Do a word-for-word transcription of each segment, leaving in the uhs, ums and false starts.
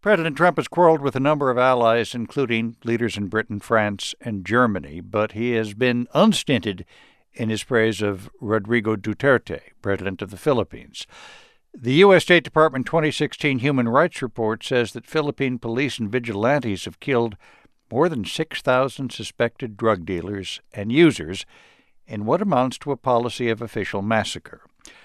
President Trump has quarreled with a number of allies, including leaders in Britain, France, and Germany, but he has been unstinted in his praise of Rodrigo Duterte, president of the Philippines. The U S. State Department twenty sixteen Human Rights Report says that Philippine police and vigilantes have killed more than six thousand suspected drug dealers and users in what amounts to a policy of official massacre.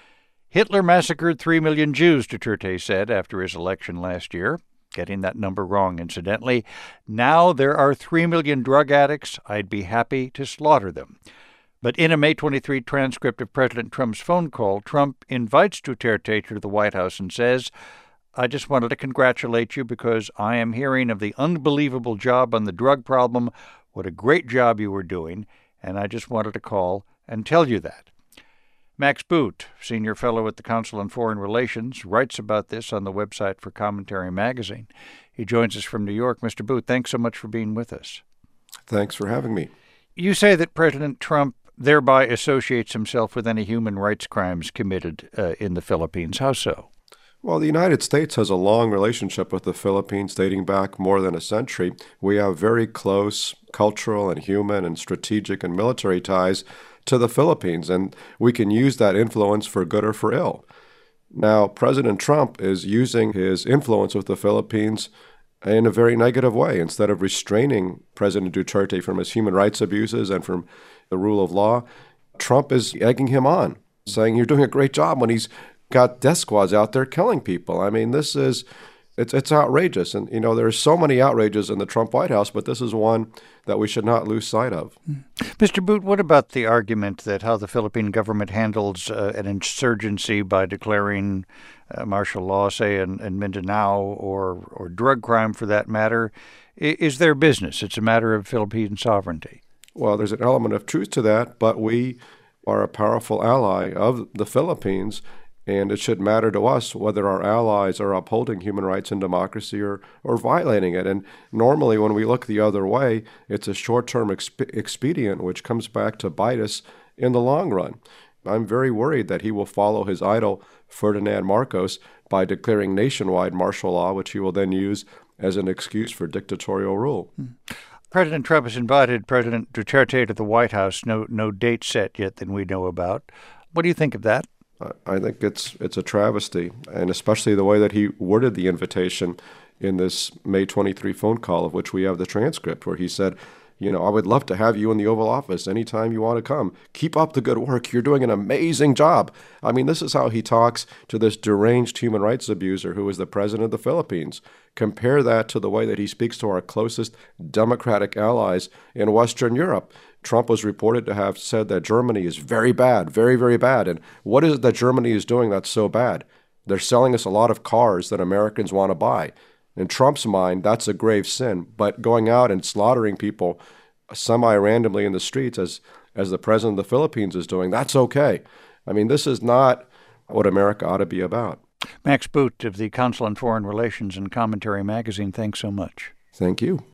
Hitler massacred three million Jews, Duterte said after his election last year, getting that number wrong, incidentally. Now there are three million drug addicts. I'd be happy to slaughter them. But in a May twenty-third transcript of President Trump's phone call, Trump invites Duterte to the White House and says, I just wanted to congratulate you because I am hearing of the unbelievable job on the drug problem, what a great job you were doing, and I just wanted to call and tell you that. Max Boot, senior fellow at the Council on Foreign Relations, writes about this on the website for Commentary Magazine. He joins us from New York. Mister Boot, thanks so much for being with us. Thanks for having me. You say that President Trump thereby associates himself with any human rights crimes committed uh, in the Philippines. How so? Well, the United States has a long relationship with the Philippines dating back more than a century. We have very close cultural and human and strategic and military ties to the Philippines, and we can use that influence for good or for ill. Now, President Trump is using his influence with the Philippines in a very negative way. Instead of restraining President Duterte from his human rights abuses and from the rule of law, Trump is egging him on, saying you're doing a great job when he's got death squads out there killing people. I mean, this is, it's it's outrageous. And, you know, there's so many outrages in the Trump White House, but this is one that we should not lose sight of. Mister Boot, what about the argument that how the Philippine government handles uh, an insurgency by declaring uh, martial law, say, in, in Mindanao or, or drug crime for that matter, is their business? It's a matter of Philippine sovereignty. Well, there's an element of truth to that, but we are a powerful ally of the Philippines, and it should matter to us whether our allies are upholding human rights and democracy or, or violating it. And normally when we look the other way, it's a short-term exp- expedient which comes back to bite us in the long run. I'm very worried that he will follow his idol, Ferdinand Marcos, by declaring nationwide martial law, which he will then use as an excuse for dictatorial rule. Mm. President Trump has invited President Duterte to the White House. No, no date set yet that we know about. What do you think of that? I think it's it's a travesty, and especially the way that he worded the invitation in this May twenty-third phone call, of which we have the transcript, where he said, you know, I would love to have you in the Oval Office anytime you want to come. Keep up the good work. You're doing an amazing job. I mean, this is how he talks to this deranged human rights abuser who is the president of the Philippines. Compare that to the way that he speaks to our closest democratic allies in Western Europe. Trump was reported to have said that Germany is very bad, very, very bad. And what is it that Germany is doing that's so bad? They're selling us a lot of cars that Americans want to buy. In Trump's mind, that's a grave sin. But going out and slaughtering people semi-randomly in the streets, as, as the president of the Philippines is doing, that's okay. I mean, this is not what America ought to be about. Max Boot of the Council on Foreign Relations and Commentary Magazine, thanks so much. Thank you.